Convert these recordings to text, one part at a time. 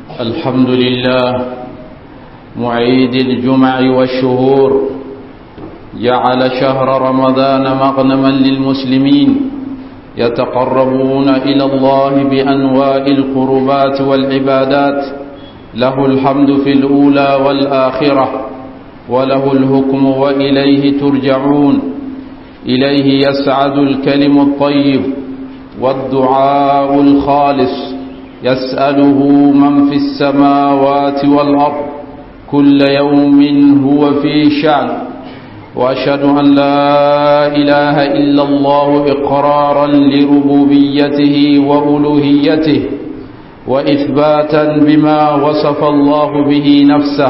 الحمد لله معيد الجمع والشهور، جعل شهر رمضان مغنما للمسلمين يتقربون إلى الله بأنواع القربات والعبادات. له الحمد في الأولى والآخرة، وله الحكم وإليه ترجعون. إليه يسعد الكلم الطيب والدعاء الخالص، يسأله من في السماوات والأرض كل يوم هو في شأن. وأشهد أن لا إله إلا الله إقرارا لربوبيته وألوهيته، وإثباتا بما وصف الله به نفسه.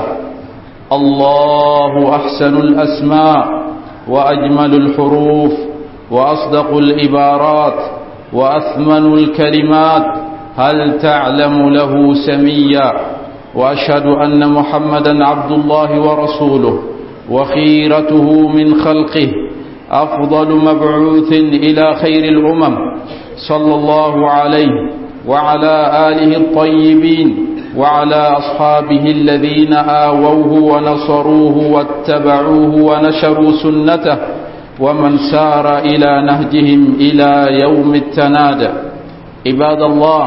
الله أحسن الأسماء وأجمل الحروف وأصدق العبارات وأثمن الكلمات، هل تعلم له سميا؟ وأشهد أن محمدا عبد الله ورسوله وخيرته من خلقه، أفضل مبعوث إلى خير الأمم، صلى الله عليه وعلى آله الطيبين وعلى أصحابه الذين آووه ونصروه واتبعوه ونشروا سنته، ومن سار إلى نهجهم إلى يوم التناد. عباد الله،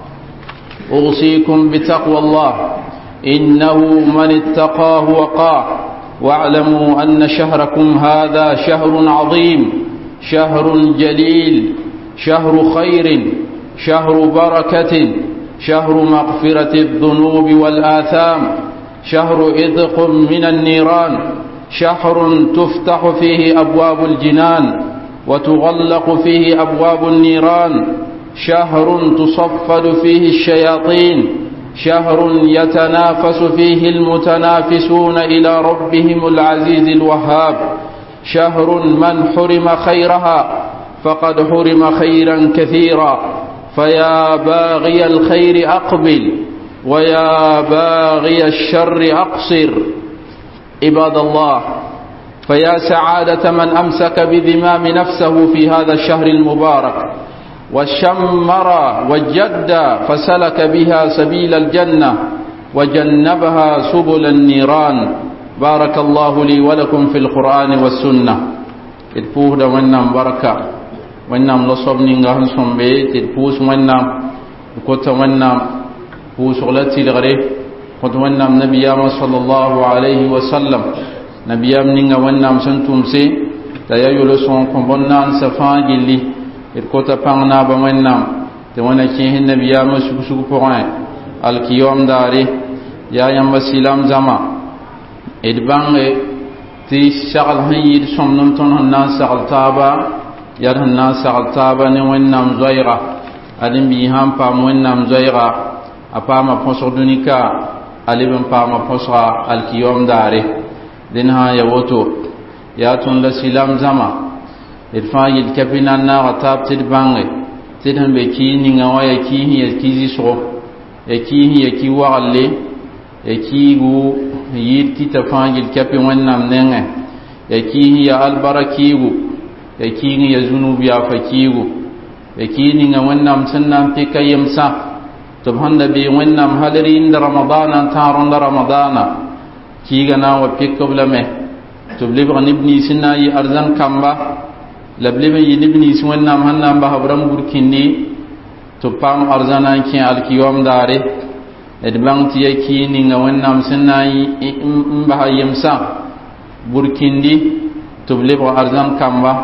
أوصيكم بتقوى الله، إنه من اتقاه وقاه. واعلموا أن شهركم هذا شهر عظيم، شهر جليل، شهر خير، شهر بركة، شهر مغفرة الذنوب والآثام، شهر إذق من النيران، شهر تفتح فيه أبواب الجنان وتغلق فيه أبواب النيران، شهر تصفد فيه الشياطين، شهر يتنافس فيه المتنافسون إلى ربهم العزيز الوهاب، شهر من حرم خيرها فقد حرم خيرا كثيرا. فيا باغي الخير أقبل، ويا باغي الشر أقصر. عباد الله، فيا سعادة من أمسك بذمام نفسه في هذا الشهر المبارك، وشمر وجد فسلك بها سبيل الجنة وجنبها سبل النيران. بارك الله لي ولكم في القرآن والسنة. الفوه دا ونام بركة ونام لصب نيغان سنبي تلفوس ونام كوتا ونام فوس غلتي لغري كوتا ونام نبيام صلى الله عليه وسلم نبيام نيغا ونام سنتم سي تيايو لسون كنبنان سفان جلي الكوتا باننا بمنام توانا كيه النبيام سكسك فغان الكيوم داري يا ينبا سلام زما إدبان تي شغل هيد سمنم تنهنان سغل تابا يرهنان سغل تابا نوانام زويغا أدن بيهام پام وانام زويغا أپاما پسر دونيكا ألبن پاما پسر الكيوم داري دنها يوتو ياتون لسلام زما الفاي الكابينا ناغا تاب تدبانغي تدهن بكيني نغا يكيه يكيزي سغو يكيه يكي وغلي يكيغو ييد كي تفاي الكابي ونام نغا يكيه يا البركيغو يكيه يا زنوب يا فكيغو يكيني نغا ونام سنام تيكا يمسا تبهن بي ونام هلرين رمضان تارون رمضان كيغنا وبيكو بلمه تبلغ نبني سناي أرزان كامبا لبلبن ينبني سوانام هنام بحبرم بركيني تبام أرزانا كي الكيوم داري ادبان تيكي نيغا ونام سناي مبها يمسا بركيني تبلغ أرزان كامبا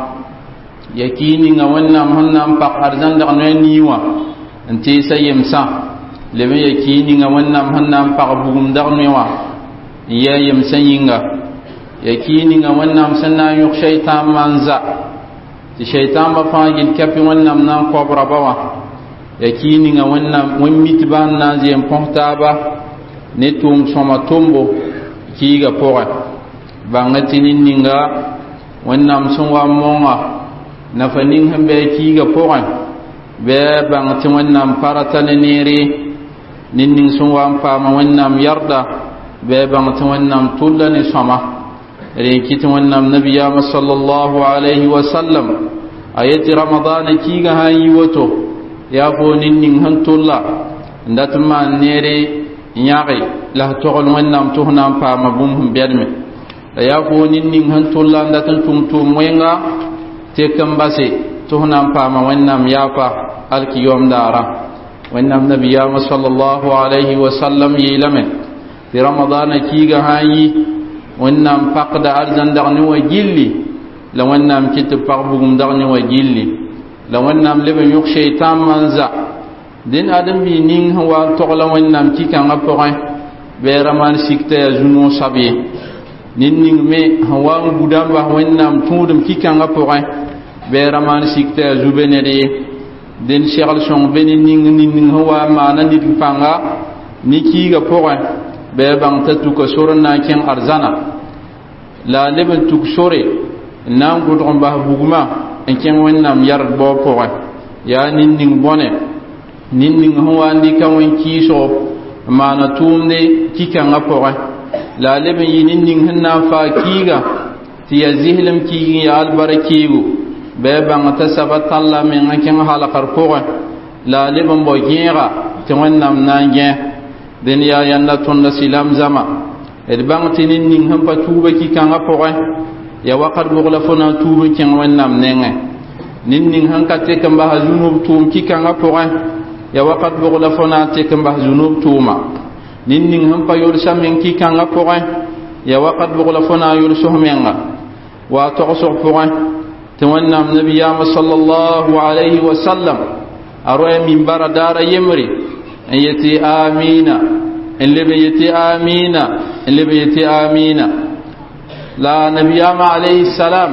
يكي نيغا ونام هنام باق أرزان دغنوين نيوا انتي سيمسا لبن يكي نيغا ونام هنام باق بغم دغنوين يا يمسا ينغا يكي نيغا ونام سناي يخ شيطان منزا الشيطان بفاجل كفي ونام نام قبر بوا يكيني ونام وميتبان نازي امبوحتابا نتوم سوما تومبو كيغا پوغا بانغتيني نينغا ونام سنوا مونغا نفنين همبه كيغا پوغا بي بانغتي ونام پارتان نيري نين سنوا مپاما ونام يردا بي بانغتي ونام تولاني سوما ريكيت ونام نبي صلى الله عليه وسلم آيات رمضان كيغا هاي وتو يا فو نين هنتولا ndatu ma nere nyaari la togol wannam tuhna pa mabum bedme ya ko ninning han tollanda tan tum wenga te kambase tuhna pa ma wannam yafa alkiyom dara wannam nabiyya sallallahu alaihi wasallam yilame fi ramadana kiga hayi wannam faqda arzan darni wa gilli la wannam kit parbugum darni wa gilli la wannam lebe yok shaytan manza din adam bi ning wa togla wannam kika ngapoy be raman sikte juno sabi ning me hawa budam wa wannam tudum kika ngapoy be raman sikte jubenede den shegal son beni ning hawa mana nit panga niki ga poy be bang tatu ko sorna ken arzana la leben tuk sore nan gudon ba buguma en ken wannam yar bo poy ya ning bone nin hawa ndi kan wen kiso mana tumne kikan apore la leben yin nin hanna fa kiga ti yazihlam ki ya albarakigu be ban ta sabat Allah men kan halakar pore la leben bo gira te wannam nange den ya yanda ton da silam zama ed ban tin nin han pa tuba kikan apore ya waqad bugla fona tuba ken wannam nenge nin han ka te kan ba hazunub tum kikan apore ya waqat bugla fona te kamba zunub tuma ninning ham pa yor samen ki kanga poe ya waqat bugla fona yor sohmenga wa toqso poe te wannam nabiyya sallallahu alayhi wa sallam arwa min baradara yemri ayati amina اللي آمين لا نبي عليه السلام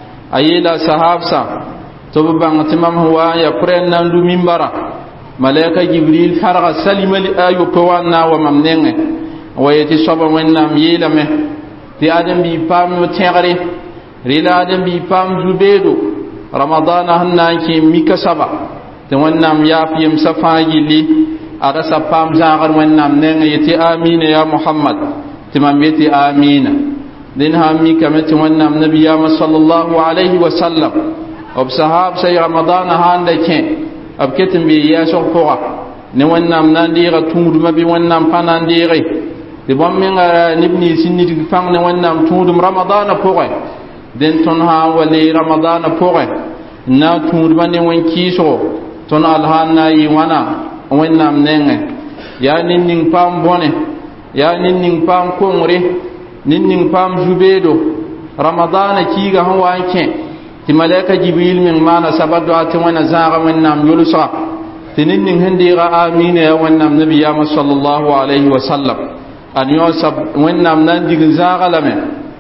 أي لا صحابة تبان تمام هو يقرن نندو منبرا ملائكة جبريل فرغ سلم الآيو قوانا وممنين ويتي صبا ونام يلمه تي آدم بي پام وتغري ريلا آدم بي پام زبيدو رمضان هناكي ميكا سبا تي ونام يافي مسفاجي لي ada sapam zangar wannam nenga yati amin ya muhammad timam yati amin din ha mi kamati wannam nabiyya sallallahu alaihi wasallam ob sahab say ramadan handa ke ab ketim bi ya so poa ne wannam nandira tumudu mabi wannam panandire de bom mi ngara nibni sinni di fang ne wannam tumudum ramadan poa den ton ha wali ramadan poa na tumudu bande won kiso ton alhanna yi wana wannam nenge ya ninning pam bone ya ninning pam kongre ninning pam jubedo ramadan kiga han wanke ti malaika jibril min mana sabado ati wana zaga wannam yulusa ti ninning handira amina ya wannam nabiyya sallallahu alaihi wasallam an yusab wannam nan dig zaga lame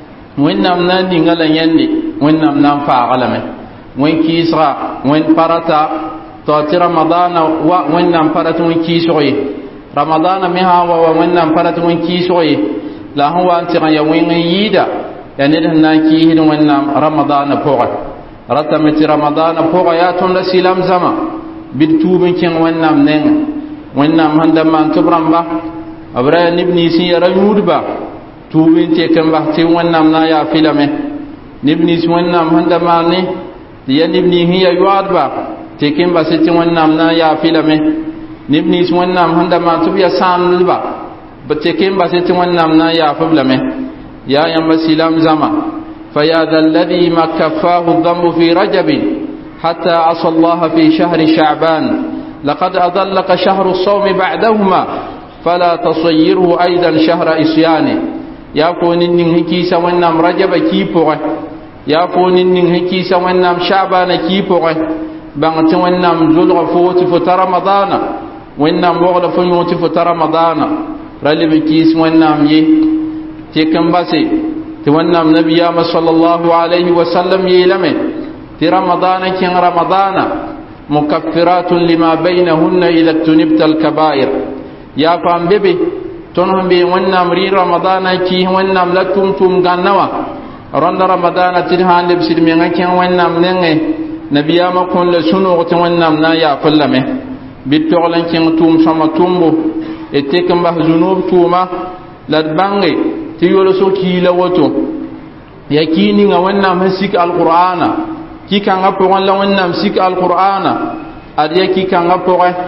wannam nan dingala yandi wannam nan fa galame wen kisra wen parata to ramadana wa wannan faratu mun kisoyi ramadana mi hawa wa wannan faratu mun kisoyi la huwa anti ya wen yida yani dan na ki hidin wannan ramadana poga ratamati ramadana poga ya ton da silam zama bitubin kin wannan nen wannan handa man tubramba abra ibn si ya rayudba tubin te kan ba te wannan na ya filame ibn si wannan handa mani ya ibn hiya yuadba tekin ba sitin wannan na ya filame nibni wannan handa ma tubiya sam ba ba tekin ba sitin wannan na ya filame ya yamba silam zama fa ya alladhi makaffahu dhanbu fi rajab hatta asa Allah fi shahri sha'ban laqad adallaka shahru as-sawm ba'dahuma fala tasayyirhu aidan shahra isyani ya konin nin hikisa wannan rajab kipo ya konin nin hikisa wannan sha'ban kipo bangti wannam zulga foti fota ramadana wannam wogda foti fota ramadana rali bikis wannam yi te kambase te wannam nabiyya sallallahu alaihi wasallam yi lame te ramadana kin ramadana mukaffiratun lima bainahunna idha tunibta al-kaba'ir ya fam bebe ton hambe wannam ri ramadana ki wannam latum tum gannawa ronda ramadana tin hande bisid mi ngaken wannam nenge nabiya ma kon le sunu ko wannam na ya fallame bitoglan kin tum sama tumbu ete kan ba zunub tuma lad bangi ti yolo so ki la woto yakini nga wannam hasik alqur'ana ki kan apo wala wannam sik alqur'ana ad yaki kan apo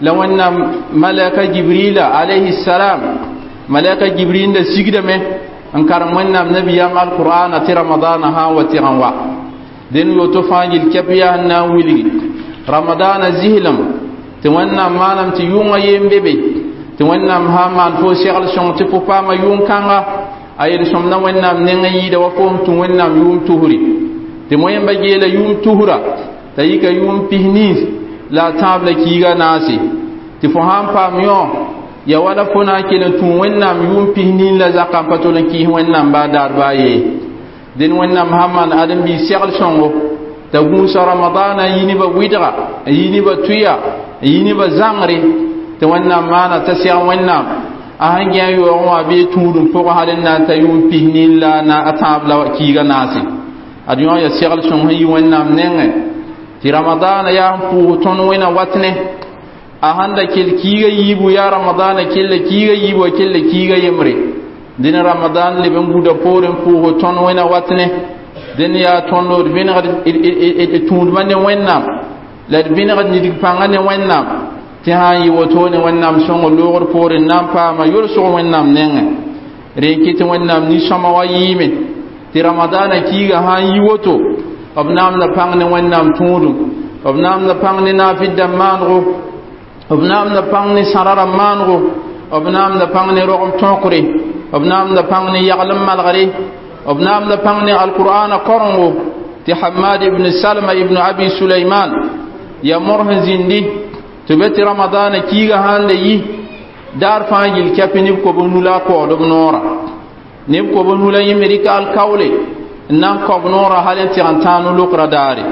la wannam malaka jibril alayhi salam malaka jibril da sigdame an karam wannam nabiyam alquran ti ramadan ha wa tiranwa den yo to fangil kebiya na wili ramadan zihlam ti wannam manam ti yunga yembebe ti wannam ha man fo shegal son ti popa ma yun kanga ayir somna wannam nenga yida wa fo tu wannam yum tuhuri ti moyen bagela yum tuhura tayika yum pihnis la table kiga nasi ti fo ham pam yo ya wala fona kele tu wannam yum pihnin la zakam patolon ki wannam ba dar baye din wannam hamman adam bi shegal songo ta gusa ramadana yini ba widra yini ba tuya yini ba zangri te wannam mana ta siya wannam a hangiya yo wa be tudum ko halen na ta yum pihnin la na atabla kiga nasi adiyo ya shegal songo yi wannam nenge ti ramadana ya pu ton wena watne a handa kil kiga yibu ya ramadana kille kiga yibu kille kiga yemre din ramadan le ben guda poren pu ton wena watne din ya ton do bin gad tund mane wennam la bin gad ni dig pangane wennam ti ha yi woto ne wennam songo logor poren nam pa ma yur so wennam nenge rekiti wennam ni sama wayime ti ramadana kiga ha yi woto obnam la pangne wennam tundu obnam la pangne na fidda mango obnam la pangne sarara mango obnam la pangne rogum tonkure obnam la pangne yaglam malgari obnam la pangne alquran qorongo ti hamad ibn salama ibn abi sulaiman ya morhan zindi to beti ramadan kiga hande yi dar fangil kapini ko bonula ko do nora ne ko bonula yimerika al kawle nan ko nora halen ti antanu lukra dare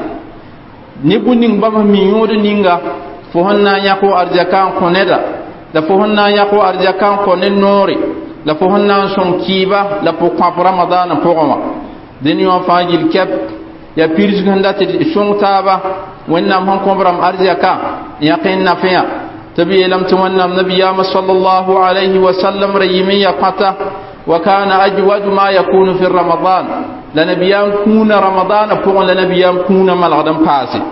ni buning bama mi yodo ninga fo honna yako arjakan ko neda da fo honna yako arjakan ko nen nori la fo honna son kiba la po kwa ramadan po goma deni wa fangil kep ya pirju ganda te son taba wannan han ko bram arjaka yaqin nafiya tabi lam tuwannam nabiyya sallallahu alaihi wa sallam rayimiya qata wa kana ajwad ma yakunu fi ramadan la nabiyyan kuna ramadan po la nabiyyan kuna malgadan pasi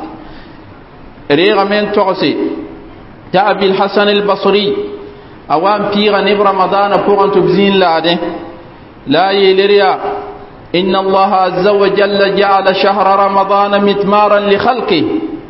ريغ من توسي تا ابي الحسن البصري اوام بيغا نب رمضان فوقن تبزين لاده لا يلريا ان الله عز وجل جعل شهر رمضان متمارا لخلقه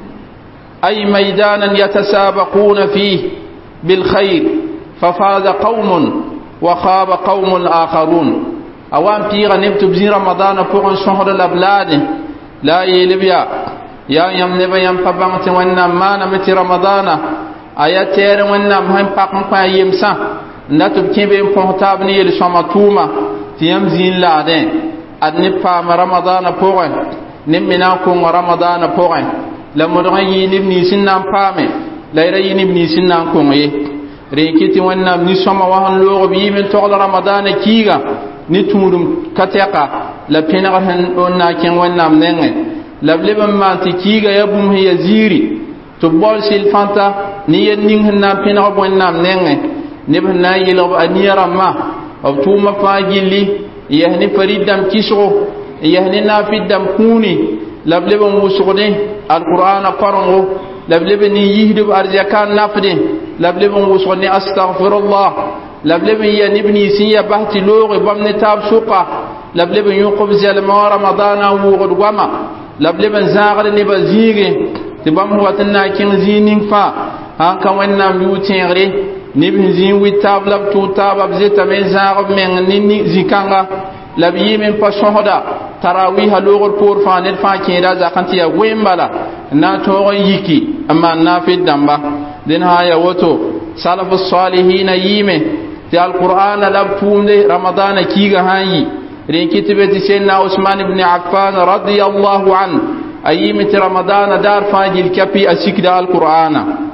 اي ميدانا يتسابقون فيه بالخير ففاز قوم وخاب قوم اخرون اوام بيغا نب تبزين رمضان فوقن شهر الابلاد لا يلبيا يا يم نبا يم فبانت ونام ما نمت رمضان آياتير ونام هم باقم با يمسا نتب كيبين فهتابني يلشامتوما تيم زين لادين أدني فام رمضان بوغن نمنا كون رمضان بوغن لمدغي نبني سنام فامي لا يري نبني سنام كون ريكيتي ونام نسوما وهن لوغ بيمن تغل رمضان كيغا نتمودم كتاقا لبينغرهن أنا كين ونام ننغي lableban ma ti kiga ya bum ya ziri to bol sil fanta ni yen ning na pina ko nam nenge ne ban na yelo anira ma of tuma fagili yahni faridam kisro yahni na fidam kuni lableban musugde alquran qarango lableban ni yihdu arjakan nafde lableban musugde astaghfirullah lableban ya ibni siya bahti lughi bamne tab suqa lableban yuqub zalma ramadana wuqud wama lableban zaagr ne ba ziige ti bam watanna kin zinin fa han kan wannan yutingre ne bin zin witab lab tu tabab zeta men zaagb men ni zikanga labi men pa shohoda tarawih halugor pour fa ne fa kida zakanti ya wembala na to yiki amma na fi damba den haya woto salafus salihin yime ti alquran lab tunde ramadana kiga hayi رين كتبت سيدنا عثمان بن عفان رضي الله عنه أيمة رمضان دار فاجل كبي أسكد القرآن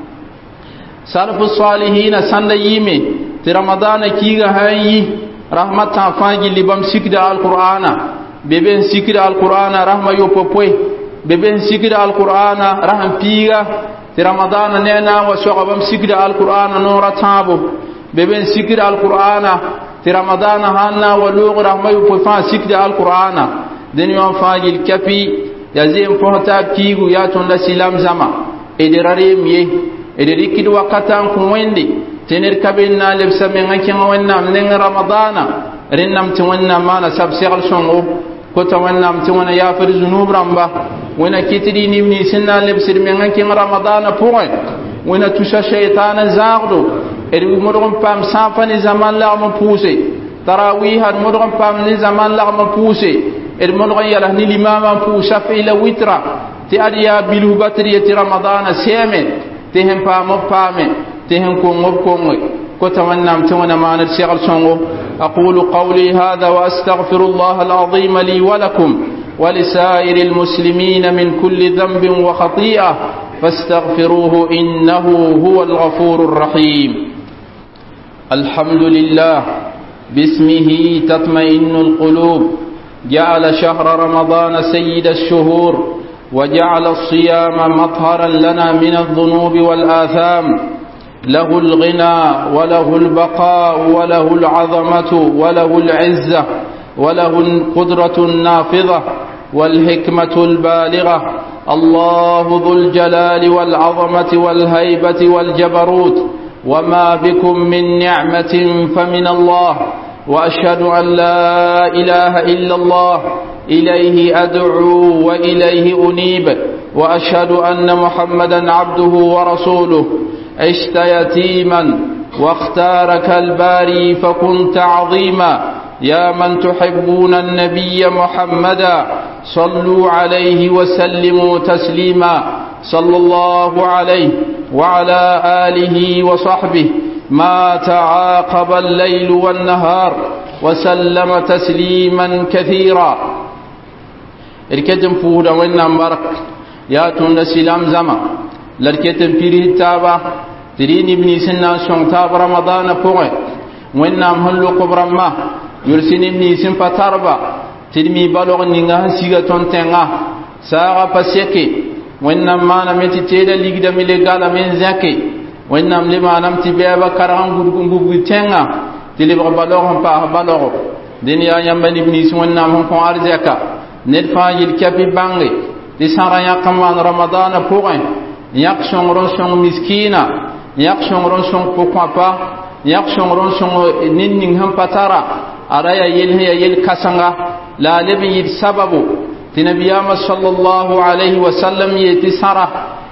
سلف الصالحين سند يمي في رمضان كيغا هاي رحمة فاجل لبم سكد القرآن ببن سكد القرآن رحمة يوبوي ببن سكد القرآن رحم بيغا في رمضان نينا وشغبم سكد القرآن نور تابو ببن سكد القرآن في رمضان هانا ولوغ رحمة يفوفان سكد القرآن دين يوم فاجل كفي يزيم فهتاب كيغو ياتون لسلام زما إدراريم يه إدريكي وقتان كويندي تنير كبيرنا لبسا من أكين ونام نين رمضان رنم تونا ما نسب سيغل شنغو كتا ونام تونا يافر زنوب رمبا ونا كتري نبني سنة لبسر من أكين رمضان فوين ونا تشا شيطان زاغدو إدو مدغم فام سافني زمان لغم بوسي تراويها مدغم فام زمان لغم بوسي إدو مدغم يلهني الإمام بوسا في لويترا تأريا بلو بطرية رمضان سيمي تهم فامو فامي تهم كونغ كتمنام تونا ما نرسل شنغو. أقول قولي هذا وأستغفر الله العظيم لي ولكم ولسائر المسلمين من كل ذنب وخطيئة فاستغفروه إنه هو الغفور الرحيم. الحمد لله باسمه تطمئن القلوب جعل شهر رمضان سيد الشهور وجعل الصيام مطهرا لنا من الذنوب والآثام له الغنى وله البقاء وله العظمة وله العزة وله القدرة النافذة والحكمة البالغة الله ذو الجلال والعظمة والهيبة والجبروت وما بكم من نعمة فمن الله وأشهد أن لا إله إلا الله إليه أدعو وإليه أنيب وأشهد أن محمدا عبده ورسوله عشت يتيما واختارك الباري فكنت عظيما يا من تحبون النبي محمدا صلوا عليه وسلموا تسليما صلى الله عليه وعلى آله وصحبه ما تعاقب الليل والنهار وسلم تسليما كثيرا. الكتم فودا وإنام برك يا تون سلام زما لركتم فيه تابا ترين ابني سنة شون تاب رمضان فوق وإنام هلو قبرما يرسين ابني سن فتربا ترمي بلغ نيغا سيغا تونتنغا ساغا بسيكي وإنام ما نمتي تيدا ليغدا ملغالا من زكي وإنام لما نمتي بيبا كران غدغو تنغا تلبغ بلغ فاه بلغ دنيا يمبني ابني سن وإنام هم فون أرزكا ندفع يلكبي بانغي تسارا يقمان رمضان فوق يقشون رنشون مسكينة يقشون رنشون فوقفا يقشون رنشون ننن هم فتارا أرايا يلهي يلكسنغا لا لبي يتسببو تنبيام صلى الله عليه وسلم يتسارا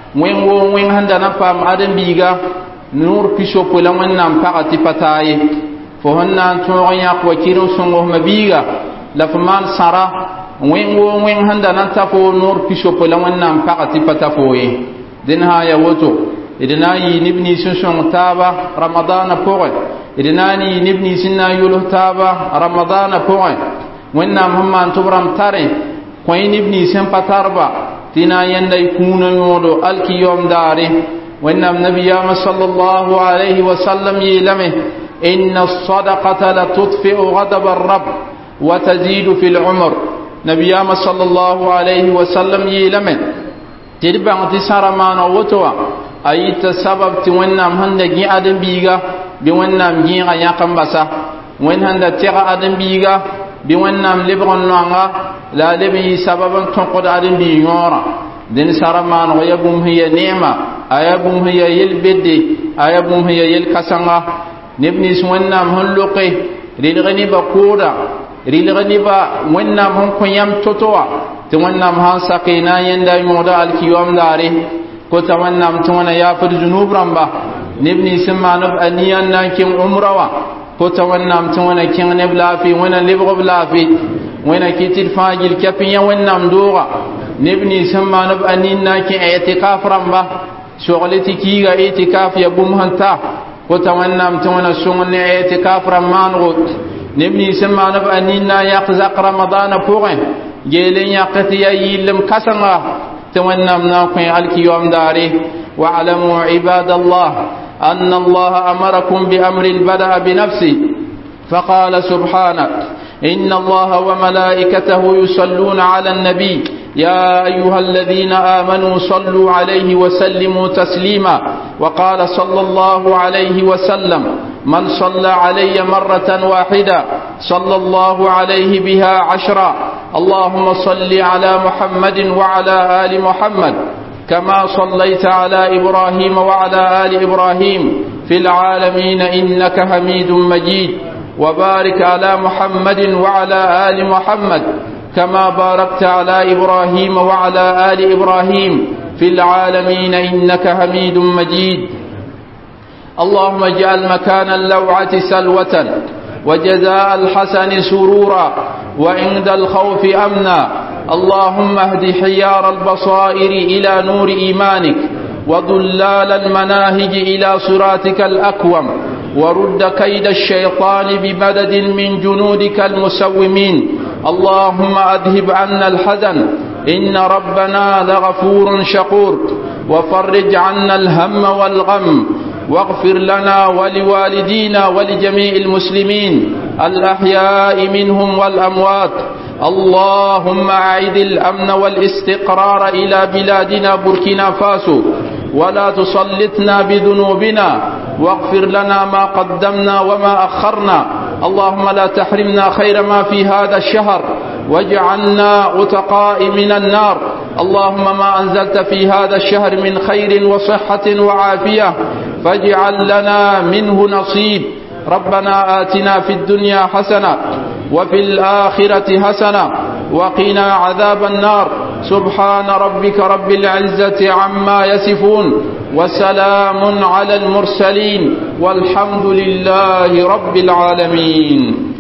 وين هندنا فام أدن بيغا نور بيشو بلون نام فاقتي فتاي فهنا انتوغن يقوى كيرو سنغوه مبيغا لفمان سارا وين هندنا تفو نور بيشو بلون نام فاقتي فتافوي دنها يا وتو إدناني نبني سنشون تابا رمضان فوق إدناني نبني سنا يلو تابا رمضان فوق وإننا هم تبرم تاري كوين نبني سنبا تاربا تنا يندا يكون يولو ألكي يوم داري وإننا النبي صلى الله عليه وسلم يلمه إن الصدقة لتطفئ غضب الرب وتزيد في العمر. نبي صلى الله عليه وسلم يلمه تربع تسارة ما وتوا أيت سبب تونام هند جي أدم بيجا بونام جي غياقم بسا وين هند تيغا أدم بيجا بونام لبغن نوعا لا لبي سببا تنقض أدم بيجورا دين سارة ما ويبهم هي نعمة أيبهم هي يلبدي أيبهم هي يلكسنغا نبني سوينام هنلقي ريلغني بكورا ريلغني با وينام هم كيام تطوع تونام هان سقينا يندا يمودا الكيوم داري كتونام تونا يافر جنوب رمبا نبني سما نب أنيان ناكين عمروا كتونام تونا كين نبلا في ونا لبغ بلا في ونا كتير فاجل كفيا ونام دورا نبني سما نب أنين ناكين اعتكاف رمبا شغلتي كيغا اعتكاف يبوم هنتا كتونام تونا شغل اعتكاف رمان غوت نبني سما نب أنين نا يقزق رمضان فوقين جيلين يقتي يلم كسنغا تونام ناقين الكيوم داري. واعلموا عباد الله أن الله أمركم بأمر بدأ بنفسه فقال سبحانه إن الله وملائكته يصلون على النبي يا أيها الذين آمنوا صلوا عليه وسلموا تسليما. وقال صلى الله عليه وسلم من صلى علي مرة واحدة صلى الله عليه بها 10. اللهم صل على محمد وعلى آل محمد كما صليت على إبراهيم وعلى آل إبراهيم في العالمين إنك حميد مجيد، وبارك على محمد وعلى آل محمد كما باركت على إبراهيم وعلى آل إبراهيم في العالمين إنك حميد مجيد. اللهم اجعل مكان اللوعة سلوة، وجزاء الحسن سرورا، وعند الخوف أمنا. اللهم اهد حيار البصائر إلى نور إيمانك، وضلال المناهج إلى صراطك الأكوم، ورد كيد الشيطان بمدد من جنودك المسومين. اللهم أذهب عنا الحزن، إن ربنا لغفور شكور، وفرج عنا الهم والغم، واغفر لنا ولوالدينا ولجميع المسلمين الأحياء منهم والأموات. اللهم أعد الأمن والاستقرار إلى بلادنا بوركينا فاسو، ولا تسلطنا بذنوبنا، واغفر لنا ما قدمنا وما أخرنا. اللهم لا تحرمنا خير ما في هذا الشهر، واجعلنا أتقاء من النار. اللهم ما أنزلت في هذا الشهر من خير وصحة وعافية فاجعل لنا منه نصيب. ربنا آتنا في الدنيا حسنة وفي الآخرة حسنة وقنا عذاب النار. سبحان ربك رب العزة عما يصفون، وسلام على المرسلين، والحمد لله رب العالمين.